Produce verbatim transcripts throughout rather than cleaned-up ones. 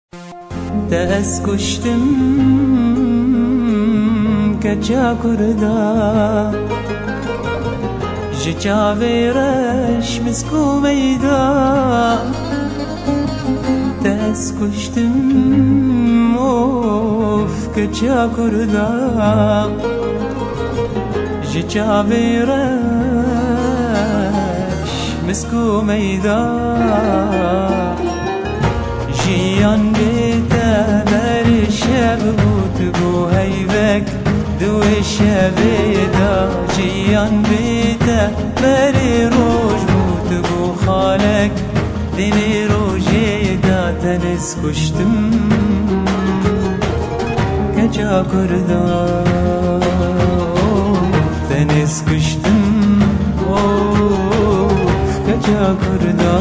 دست کشتم کجا کردا جاوی رش مسکو میدا دست کشتم اوف کجا کردا جاوی رش مسکو میدا جیان بیتا بر شب بود بو هیوک دو شبیدا جیان بیتا بر روش بود بو خالک دنی روشی دا تنس کشتم کجا کردا تنس کشتم کجا کردا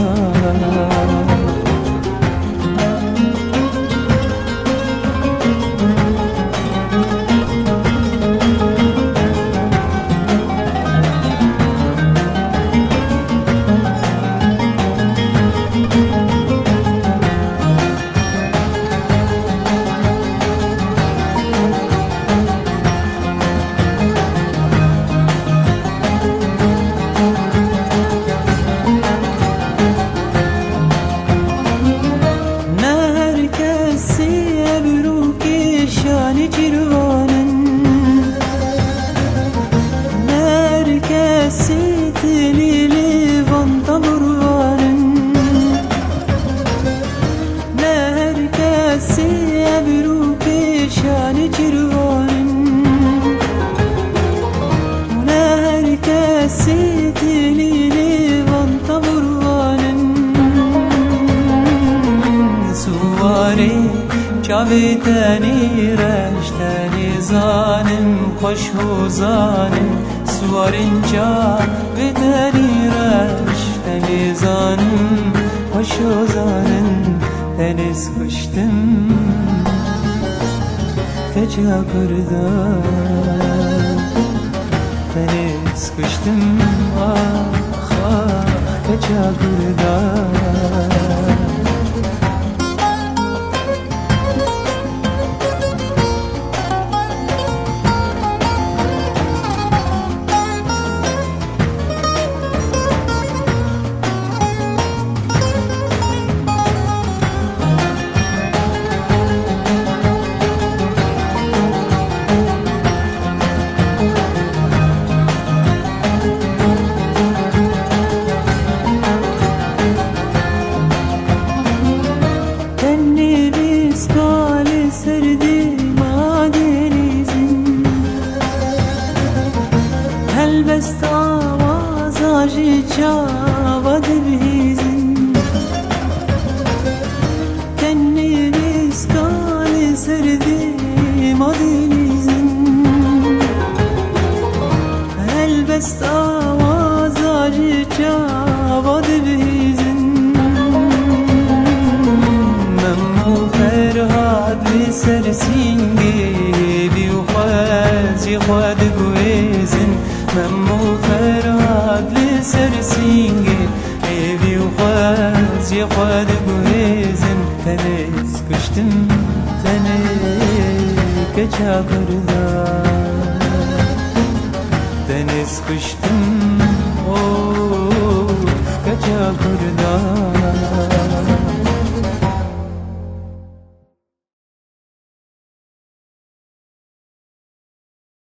چاوی تنی رش تنی زانم خوش و زانم سوارین چاوی تنی رش تنی زانم خوش و زانم تنیس کشتم کجا کردا تنیس کشتم آخ آخ کجا کردا بست آواز آجی چاود بیزن کنی بیستان سردی مدیزن هل بست آواز آجی چاود بیزن ممو فرهاد بی سر سینگی بی خوازی خواد گویزن ممو فراد لسر سینگی ایوی و خواز یا خواد گویزن تنیس کشتم تنی کجا کردا تنیس کشتم اوف کجا کردا